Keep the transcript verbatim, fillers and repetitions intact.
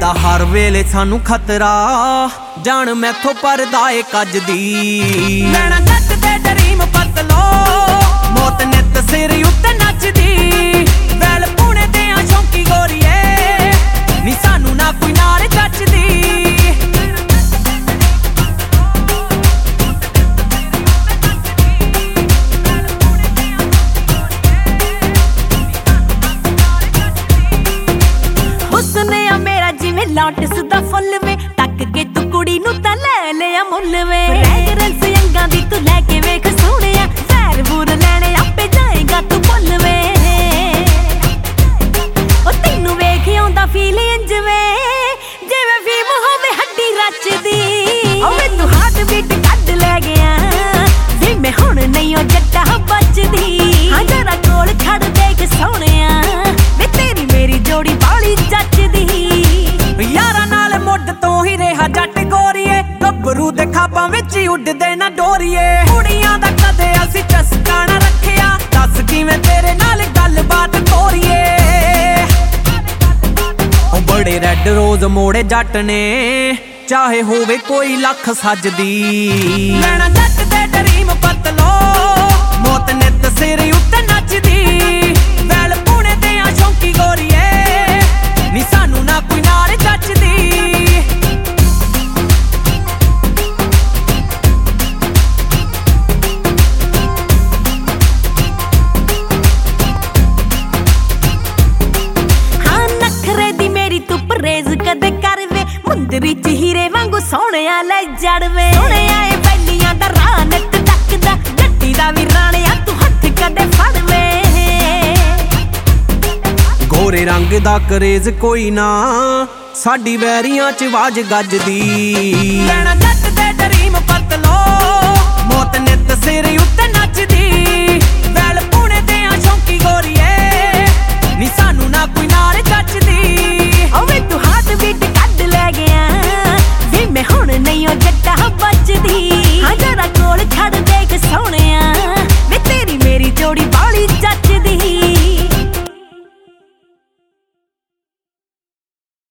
रहदा हर वेले सानू खतरा, जान मैथों परदा ए कज दी। नैना जट दे ड्रीम पतलो, मौत नित सिर उत्ते नचदी। वैल पुणे दे आ शौकी गोरीए, नी सानू ना कोई नाल जचदी। लॉटस दा फुल वे तक के तू कुड़ी नू तां लै लिया मुल वे। फ्रैगरेंस अंगां दी तू लैके वेख सोहणिया, सैर बूर लैणे आपे जाएगा तू भुल वे। ओ तैनू वेख आउंदा फील इंज वे जिवें फीम होवे हड्डी रचदी। ओ वे तू हार्ट बीट कढ लै गया वे मैं हुण नहीं ओ जट्टा बचदी। हां जरा कोल खड़ देख सोहणिया, वे तेरी मेरी जोड़ी बाली जचदी। यारा नाल मुੱਢ तो ही रहा जट गोरीए, गभरू दे खाबां विच ही उड्डदे ना डोरीए। कुड़ियां दा कदे असीं चस्का ना रखिया, दस किवें तेरे नाल गलबात तोरीए। ओ बड़े रैड रोज मोड़े जट ने, चाहे होवे कोई लख सजदी। नैना जट दे ड्रीम पतलो, मौत नित सिर उत्ते नचदी। वैल पुणे दे आ शौकी गोरीए, नी सानू ना कोई नाल जचदी। हाँ नखरे दी मेरी तू परहेज कदे कर वे, मुंदरी च हीरे वांगू सोहणिया लै जड़ वे। सोहणिया ए बैलियां दा राह नक तकदा, जट्टी दा वी राणिया तू हत्थ कदे फड़ वे। गोरे रंग दा करेज कोई ना, साडी वैरियां च was गजदी। Naina Jatt they dream पतलो, मौत नित सिर उत्ते नचदी। वैल पुणे दे आ शौकी गोरीए, नी सानू ना कोई नाल जचदी।